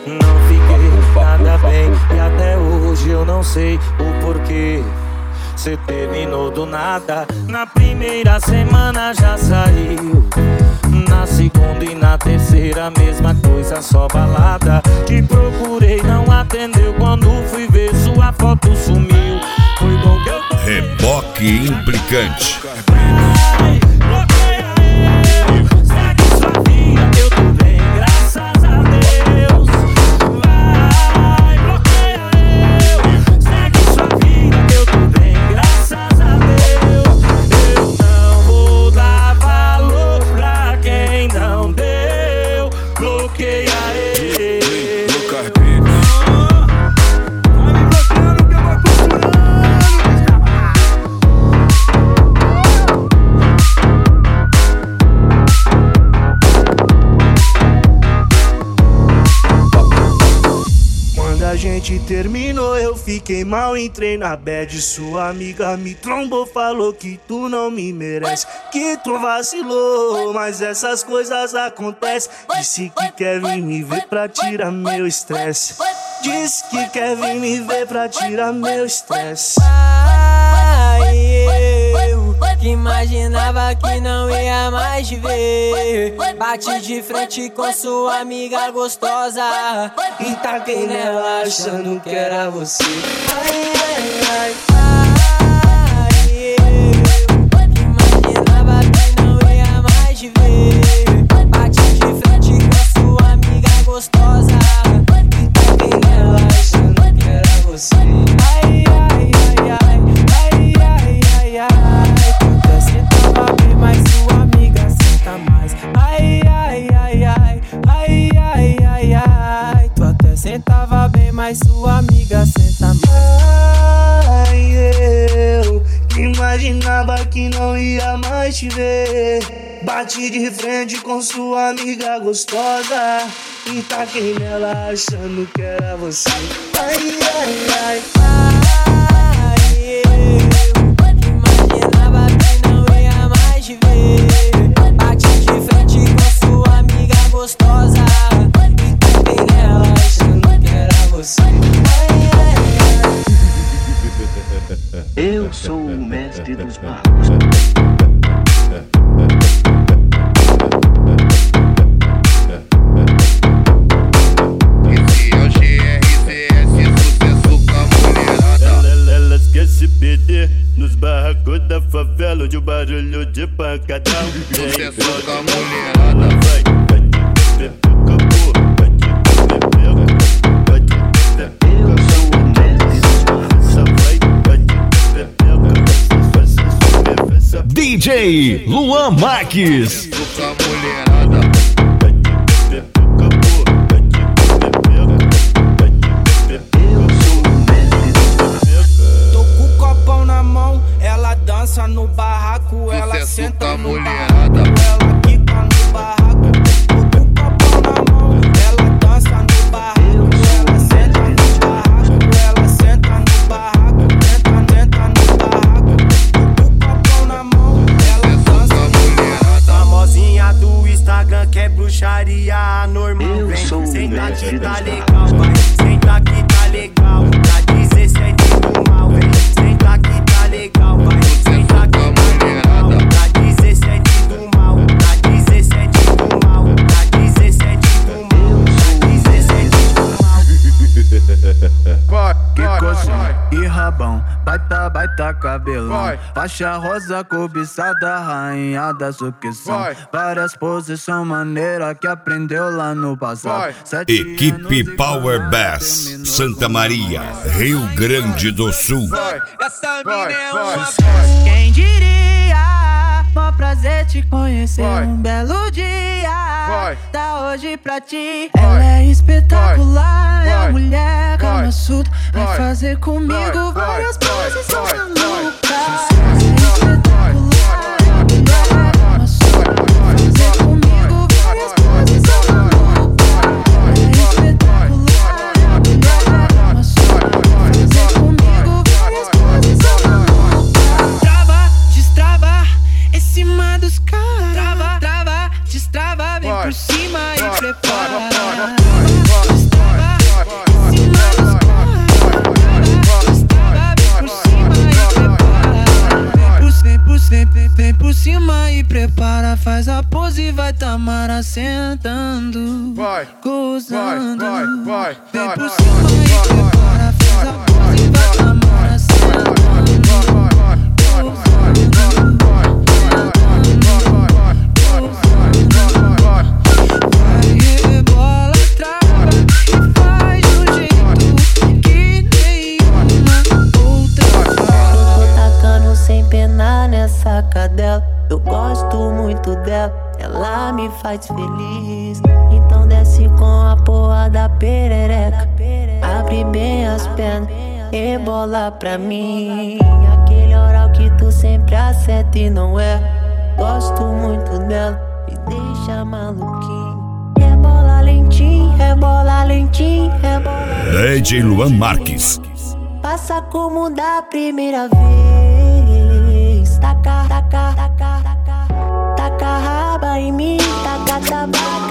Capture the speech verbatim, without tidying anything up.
não fiquei nada bem. E até hoje eu não sei o porquê cê terminou do nada. Na primeira semana já saiu, na segunda e na terceira mesma coisa, só balada. Te procurei, não atendeu, quando fui ver sua foto sumiu. Foi bom que eu... Reboque implicante. Vai, bloqueia eu, segue sua vida, eu tô bem, graças a Deus. Vai, bloqueia eu, segue sua vida, eu tô bem, graças a Deus. Eu não vou dar valor pra quem não deu. Bloqueia ele. A gente terminou, eu fiquei mal, entrei na bad. Sua amiga me trombou, falou que tu não me merece, que tu vacilou, mas essas coisas acontecem. Disse que quer vir me ver pra tirar meu estresse. Disse que quer vir me ver pra tirar meu estresse. Eu que imaginava que não ia mais te ver, bati de frente com sua amiga gostosa e taquei nela achando que era você. Ai, ai, ai. Eu que imaginava que não ia mais te ver, bati de frente com sua amiga gostosa e taquei nela achando que era você. Ai, ai, ai, ai, ai, ai, ai, ai. Tu sentava bem, mas sua amiga senta mais. Ai, ai, ai, ai, ai, ai, ai, ai. Tu até sentava bem, mas sua amiga senta mais. Ai, eu que imaginava que não ia mais te ver, bati de frente com sua amiga gostosa e taquei nela achando que era você. Ai, ai, ai. Ai, eu que imaginava que não ia mais te ver, bati de frente com sua amiga gostosa e taquei nela achando que era você. Ai, ai, ai. Eu sou o mestre dos magos. Nos barracos da favela, onde o barulho de pancadão. Sucesso com a mulherada. Vai, vai te beber, acabou. Vai te beber, eu sou o mestre dos magos. D J Luan Marques. Com a mulherada. No barraco, ela senta no mulherada. barraco, ela quica no barraco. Com o copão na mão, ela dança no barraco, ela senta no barraco, ela senta no barraco, senta, senta no barraco. Com o copão na mão, ela dança no barraco. Famosinha do Instagram que é bruxaria anormal. Eu vem, sou senta o que tá mestre legal, vai, senta que tá legal. Tá dezessete do mal, vem, senta que tá legal, vai. Que coxinha e rabão, baita, baita cabelão. Vai. Faixa rosa cobiçada, rainha da sucção. Várias posições maneiras que aprendeu lá no passado. Equipe Power Bass, Santa Maria, Rio Grande do Sul. Vai. Essa mina é uma festa. Quem diria? Mó prazer te conhecer. Vai. Um belo dia. Vai. Tá hoje pra ti. Vai. Ela é espetacular. Vai. É mulher calma surda. Vai. Vai fazer comigo vai. Várias posições malucas. Por cima e prepara. Destrava, Prepara, faz a pose e vai Tamara sentando, vai, gozando. vai, vai, Vem vai, por vai, cima vai, e vai, prepara, faz a pose e vai Tamara sentando. Nessa cadela, eu gosto muito dela, ela me faz feliz. Então desce com a porra da perereca, abre bem as pernas e bola pra mim. Aquele oral que tu sempre acerta e não é. Gosto muito dela, me deixa maluquinho. Rebola lentinho, rebola lentinho, rebola lentinho. D J Luan Marques. Passa como da primeira vez. Taca, taca, taca, taca, taca raba em mim, taca, taca.